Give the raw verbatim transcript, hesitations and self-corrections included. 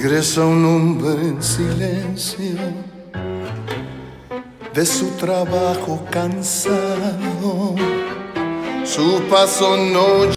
Regresa un hombre en silencio de su trabajo cansado. Su paso no